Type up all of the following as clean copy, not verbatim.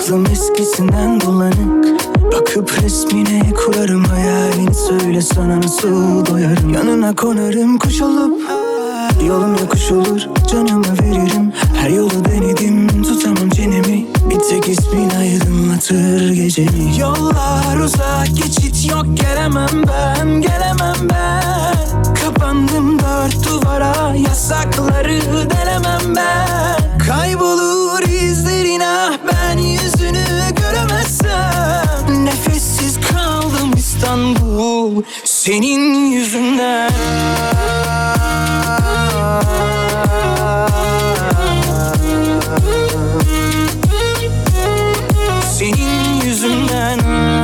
Aklım eskisinden bulanık. Bakıp resmine kurarım hayalini. Söyle sana nasıl doyarım. Yanına konarım kuş olup. Yolum yokuş olur, canımı veririm. Her yolu denedim, tutamam çenemi. Bir tek ismin aydınlatır gecemi. Yollar uzak, geçit yok, gelemem ben, gelemem ben. Kapandım dört duvara, yasakları delemem ben. Kaybolur izlerin, ah ben yüzünü göremezsem. Nefessiz kaldım İstanbul, senin yüzünden. Senin yüzünden.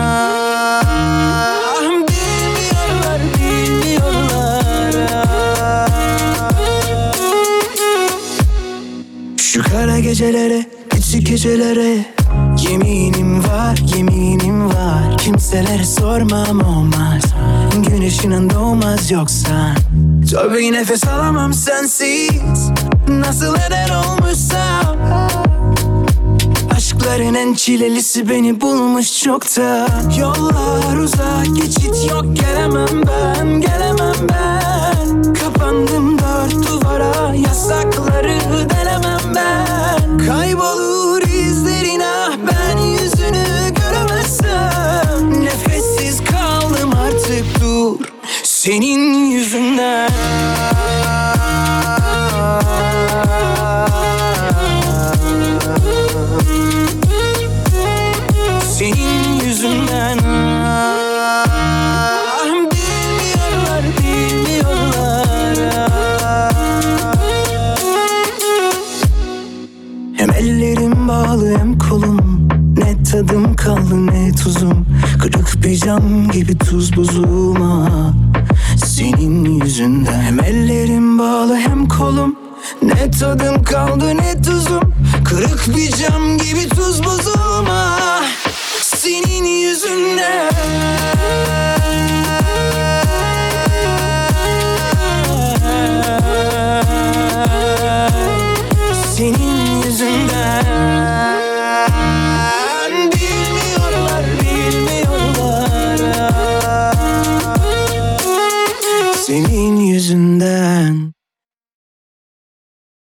Bilmiyorlar, bilmiyorlar. Şu kara gecelere, küçük gecelere yeminim var, yeminim var. Kimselere sormam olmaz. Güneşinin doğmaz yoksa. Tabii nefes alamam sensiz. Nasıl eder olmuşsam. Aşkların en çilelisi beni bulmuş çoktan. Yollar uzak, geçit yok, gelemem ben, gelemem ben. Kapandım dört duvara, yasakları delemem ben. Kaybolur izlerin, ah ben yüzünü göremezsem. Nefessiz kaldım artık, dur senin yüzünden. Senin yüzünden. Bilmiyorlar, bilmiyorlar. Hem ellerim bağlı hem kolum. Ne tadım kaldı ne tuzum. Kırık bir cam gibi tuz buzum ah. Senin yüzünden. Hem ellerim bağlı hem kolum. Ne tadım kaldı ne tuzum. Kırık bir cam gibi tuz buzum ah. Senin yüzünden. Senin